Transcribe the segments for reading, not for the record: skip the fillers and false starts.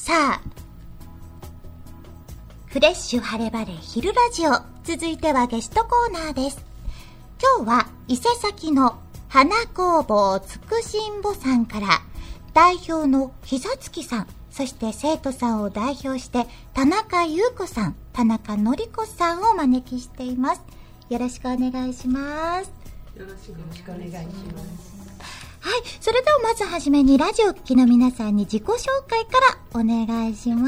さあ、フレッシュ晴れ晴れ昼ラジオ、続いてはゲストコーナーです。今日は伊勢崎の花工房つくしんぼさんから代表の膝月さん、そして生徒さんを代表して田中優子さん、田中のり子さんをお招きしています。よろしくお願いします。 よろしくお願いします。 はい、それではまずはじめにラジオを聴きの皆さんに自己紹介からお願いします。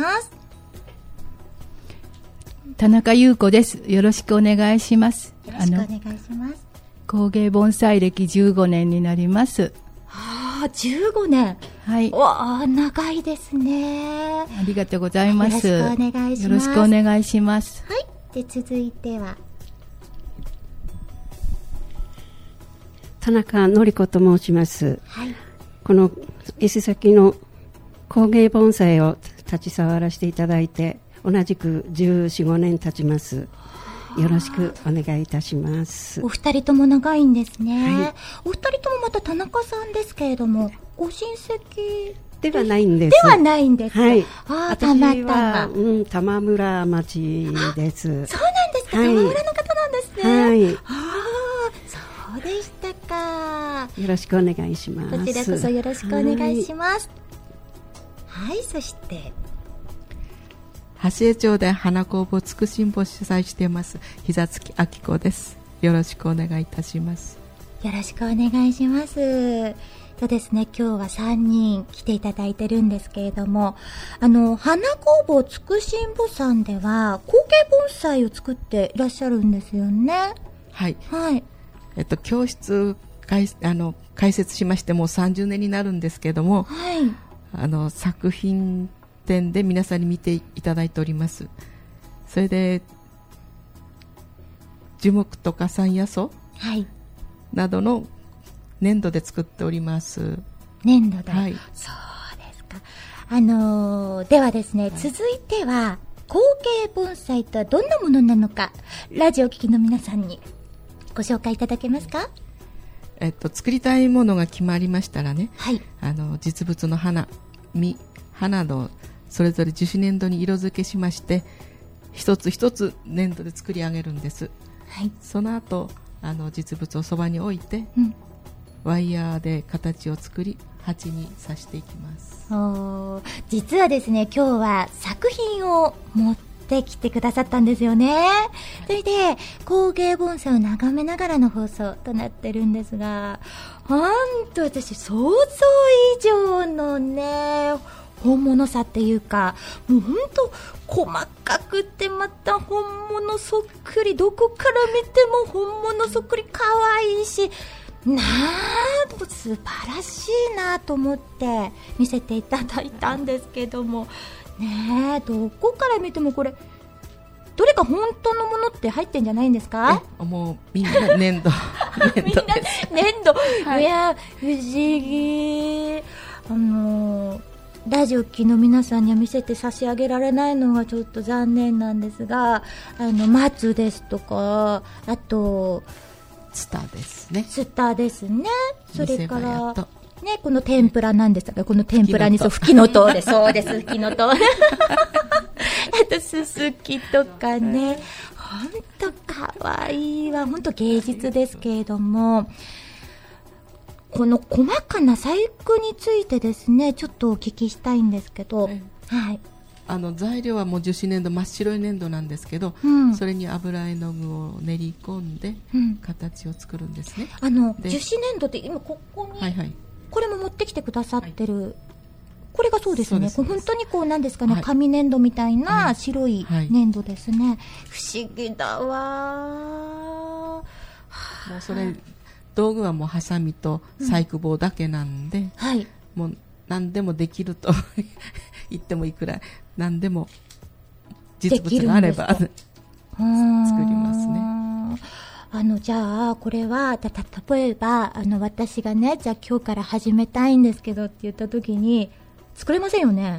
田中優子です。よろしくお願いします。 よろしくお願いします。 工芸盆栽歴15年になります。 15年。 はい。 わあ、長いですね。 ありがとうございます。 よろしくお願いします。 よろしくお願いします。 はい。で、続いては田中のり子と申します。 はい。 この伊勢崎の工芸盆栽を立ち触らせていただいて同じく14、15年経ちます。よろしくお願いいたします。 お二人とも長いんですね。 はい、 お二人ともまた田中さんですけれども、ご親戚ではないんです。 ではないんですか。 はい。 たまたま。 玉村町です。 そうなんですか。 はい、 玉村の方なんですね。 はい。 そうでしたか。 よろしくお願いします。 こちらこそよろしくお願いします。はい、そして橋江町で花工房つくしんぼを主催しています膝月明子です。よろしくお願いいたします。 よろしくお願いします。そうですね、今日は3人来ていただいてるんですけれども、花工房つくしんぼさんでは工芸盆栽を作っていらっしゃるんですよね。 はい、 はい。 教室開設しましてもう30年になるんですけども、 はい、 作品展で皆さんに見ていただいております。それで樹木とか山野草、 はい、 などの粘土で作っております。 粘土で、 はい、 そうですか。ではですね、続いては工芸盆栽とはどんなものなのか、ラジオ聴きの皆さんにご紹介いただけますか。 作りたいものが決まりましたらね、 はい、 実物の花、実、葉などそれぞれ樹脂粘土に色付けしまして、一つ一つ粘土で作り上げるんです。 はい、 その後実物をそばに置いて、ワイヤーで形を作り鉢に刺していきます。 実はですね、今日は作品を持ってきてくださったんですよね。それで工芸盆栽を眺めながらの放送となってるんですが、本当私想像以上のね、本物さっていうか、もう本当細かくてまた本物そっくり、どこから見ても本物そっくり、可愛いし、素晴らしいなと思って見せていただいたんですけどもね、どこから見てもこれどれか本当のものって入ってんじゃないんですか。 もうみんな粘土みんな粘土、 はい、 いや不思議。ラジオ機の皆さんには見せて差し上げられないのがちょっと残念なんですが、松ですとか、あとスターですね。 スターですね。それからね、 この天ぷらなんですが、この天ぷらにふきのとうで、そうです、ふきのとう。あとすすきとかね、ほんとかわいいわ。ほんと芸術ですけれども、この細かな細工についてですね、ちょっとお聞きしたいんですけど、はい。 材料はもう樹脂粘土、真っ白い粘土なんですけど、それに油絵の具を練り込んで形を作るんですね。 樹脂粘土って今ここに、これも持ってきてくださってる、これがそうですよね。本当にこうなんですかね、紙粘土みたいな白い粘土ですね。不思議だわ。もうそれ道具はもうハサミと細工棒だけなんで、もう何でもできると言ってもいいくらい、何でも実物があれば作りますね。 じゃあこれは例えば私がね、じゃあ今日から始めたいんですけどって言った時に作れませんよね。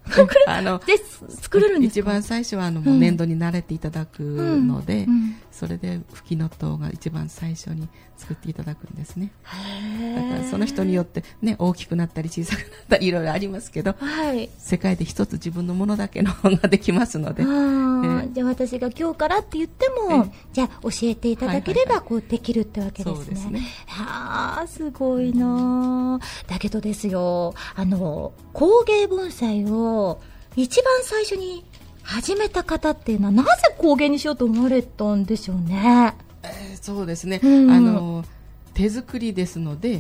で作れるんですか？ 一番最初はもう粘土に慣れていただくので、それで吹きの塔が一番最初に作っていただくんですね。だからその人によって、ね、大きくなったり小さくなったりいろいろありますけど、世界で一つ自分のものだけの本ができますので、 じゃあ私が今日からって言っても、じゃあ教えていただければこうできるってわけですね。 そうですね。 すごいな。だけどですよ、工芸盆栽を一番最初に始めた方っていうのはなぜ工芸にしようと思われたんでしょうね。 そうですね、手作りですので、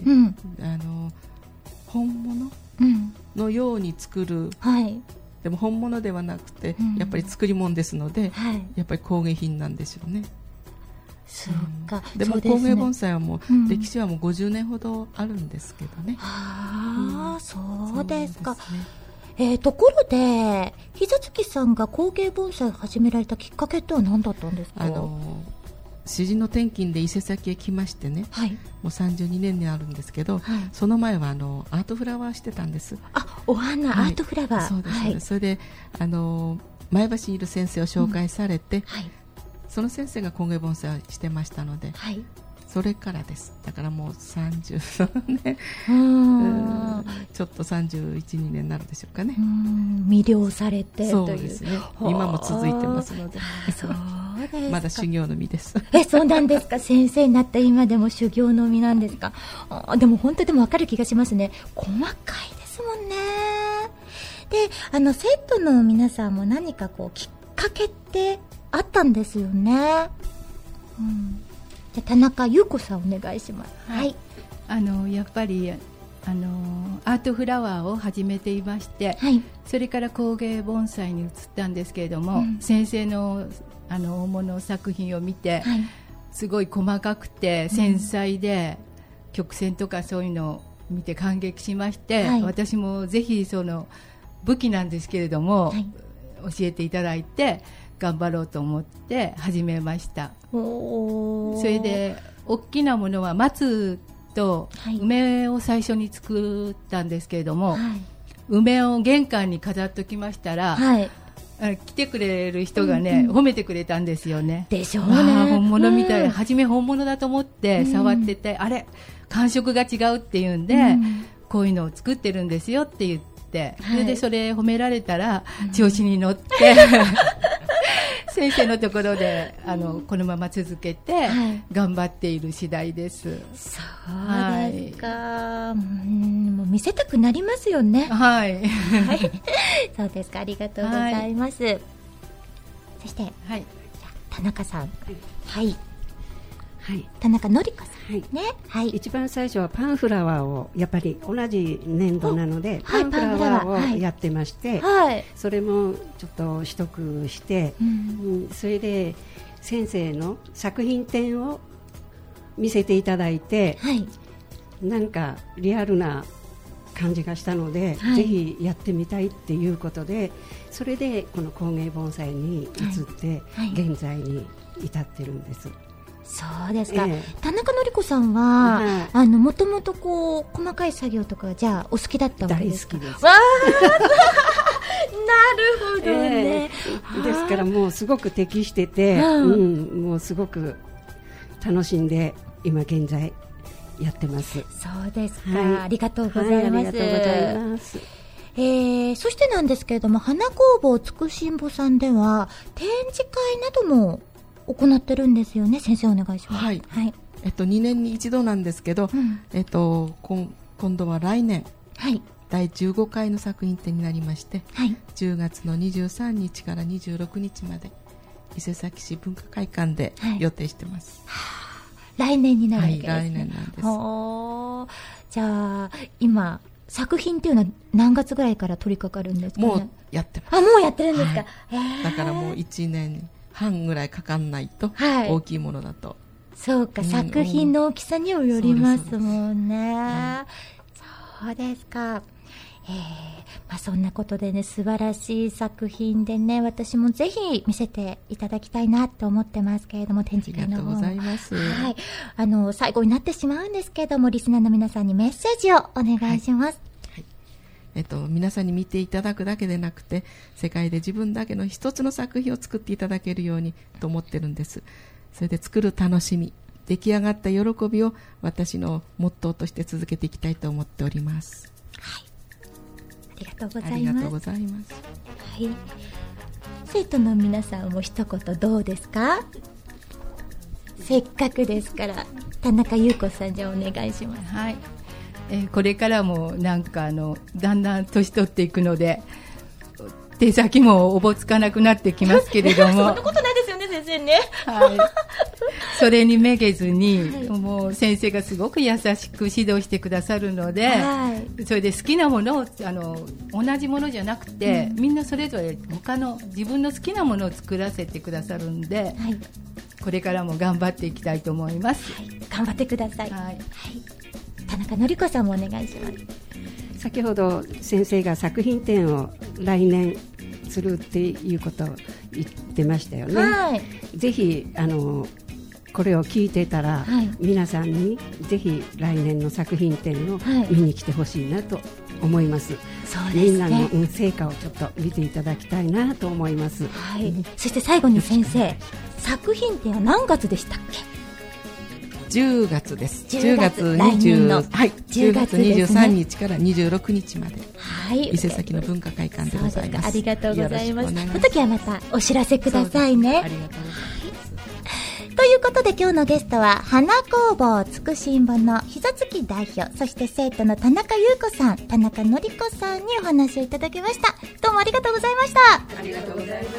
本物のように作る、でも本物ではなくて、やっぱり作り物ですので、やっぱり工芸品なんでしょうね。 そうか。 でも工芸盆栽はもう、歴史はもう50年ほどあるんですけどね。 そうですか。ところで膝月さんが工芸盆栽を始められたきっかけっては何だったんですか？ 主人の転勤で伊勢崎へ来ましてね、もう32年になるんですけど、その前はアートフラワーしてたんです。 お花、アートフラワー。 そうです、それで前橋にいる先生を紹介されて、その先生が工芸盆栽をしてましたので、それからです。だからもう30年ちょっと31、2年になるでしょうかね。 魅了されてそうですね。今も続いてますので。 そうですか。 まだ修行の身です。 そうなんですか。先生になった今でも修行の身なんですか。でも本当でも分かる気がしますね。細かいですもんね。で、生徒の皆さんも何かこうきっかけってあったんですよね。じゃ田中優子さんお願いします。 やっぱりアートフラワーを始めていまして、それから工芸盆栽に移ったんですけれども、先生の大物作品を見て、すごい細かくて繊細で、曲線とかそういうのを見て感激しまして、私もぜひその武器なんですけれども、教えていただいて頑張ろうと思って始めました。それで大きなものは松と梅を最初に作ったんですけれども、梅を玄関に飾っときましたら、来てくれる人がね、褒めてくれたんですよね。 でしょうね。 本物みたい、初め本物だと思って触ってて、あれ感触が違うっていうんで、こういうのを作ってるんですよって言って、それでそれ褒められたら調子に乗って、先生のところでこのまま続けて頑張っている次第です。 そうですか。もう見せたくなりますよね。そうですか。ありがとうございます。そして、田中さん、田中典子さん、 一番最初はパンフラワーをやっぱり同じ粘土なので、パンフラワーをやってまして、それもちょっと取得して、それで先生の作品展を見せていただいて、なんかリアルな感じがしたので、ぜひやってみたいっていうことで、それでこの工芸盆栽に移って現在に至ってるんです。 そうですか。田中典子さんはもともとこう細かい作業とかじゃあお好きだったわけですか？ 大好きです。 なるほどね。 ですからもうすごく適してて、もうすごく楽しんで今現在やってます。 そうですか。ありがとうございます。 ありがとうございます。 そしてなんですけれども、花工房つくしんぼさんでは展示会なども行ってるんですよね。先生お願いします。 2年に一度なんですけど、今度は来年、第15回の作品展になりまして、10月の23日から26日まで伊勢崎市文化会館で予定してます。 来年になるわけですね。 来年なんです。 じゃあ今作品っていうのは何月ぐらいから取り掛かるんですかね？ もうやってます。 もうやってるんですか？ だからもう1年半ぐらいかかんないと、大きいものだと。 そうか、作品の大きさにもよりますもんね。そうですか。そんなことでね、素晴らしい作品でね、私もぜひ見せていただきたいなと思ってますけれども、展示会の方。 ありがとうございます。 最後になってしまうんですけれども、リスナーの皆さんにメッセージをお願いします。 皆さんに見ていただくだけでなくて、世界で自分だけの一つの作品を作っていただけるようにと思ってるんです。それで作る楽しみ、出来上がった喜びを私のモットーとして続けていきたいと思っております。 はい、ありがとうございます。 ありがとうございます。 はい、生徒の皆さんも一言どうですか？せっかくですから田中優子さん、じゃあお願いします。 はい、これからもなんかだんだん年取っていくので手先もおぼつかなくなってきますけれどもそんなことないですよね、先生ね。 はい、それにめげずに、もう先生がすごく優しく指導してくださるので、それで好きなものを同じものじゃなくて、みんなそれぞれ他の自分の好きなものを作らせてくださるんで、これからも頑張っていきたいと思います。 頑張ってください。田中典子さんもお願いします。 先ほど先生が作品展を来年するっていうことを言ってましたよね。ぜひこれを聞いてたら、皆さんにぜひ来年の作品展を見に来てほしいなと思います。みんなの成果をちょっと見ていただきたいなと思います。 そして最後に先生、作品展は何月でしたっけ ？10月です。10月23日から26日まで、伊勢崎の文化会館でございます。 ありがとうございます。その時はまたお知らせくださいね。 ありがとうございます。 ということで今日のゲストは花工房つくしんぼの膝月代表、そして生徒の田中優子さん、田中典子さんにお話をいただきました。どうもありがとうございました。 ありがとうございます。